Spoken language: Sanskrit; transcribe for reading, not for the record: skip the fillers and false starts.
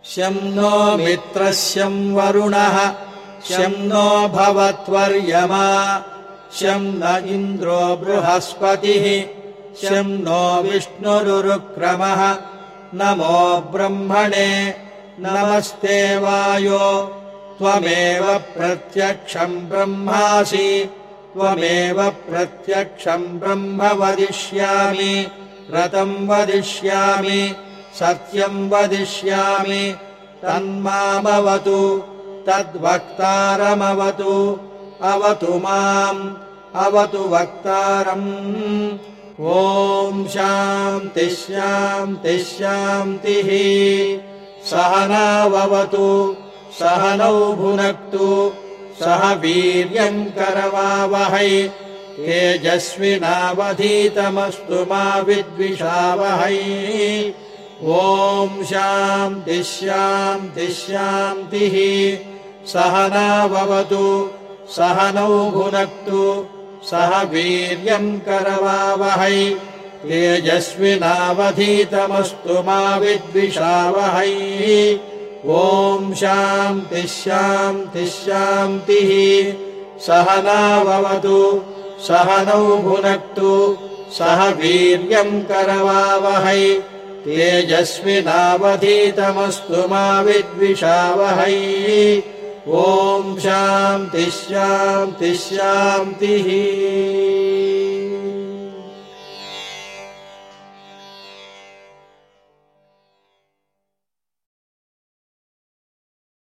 शं नो मित्रः शं वरुणः शं नो भवत्वर्यमा शं न इन्द्रो बृहस्पतिः शं नो विष्णुरुक्रमः नमो ब्रह्मणे नमस्ते वायो त्वमेव प्रत्यक्षं ब्रह्मासि त्वमेव प्रत्यक्षं ब्रह्म वदिष्यामि रतं वदिष्यामि सत्यं वदिष्यामि तन्मामवतु तद्वक्तारमवतु अवतु माम् अवतु वक्तारम् ॐ शान्तिः शान्तिः शान्तिः सहनाववतु सहनौ भुनक्तु सह वीर्यम् करवावहै तेजस्विनावधीतमस्तु मा विद्विषावहै ॐ शान्तिः शान्तिः शान्तिः सहनाववतु सहनौ भुनक्तु सह वीर्यम् करवावहै तेजस्विनावधीतमस्तु मा विद्विषावहै ॐ शान्तिः शान्तिः शान्तिः सहनाववतु सहनौ भुनक्तु सह वीर्यम् करवावहै तेजस्विनावधीतमस्तु मा विद्विषावहै ॐ शान्तिः शान्तिः शान्तिः।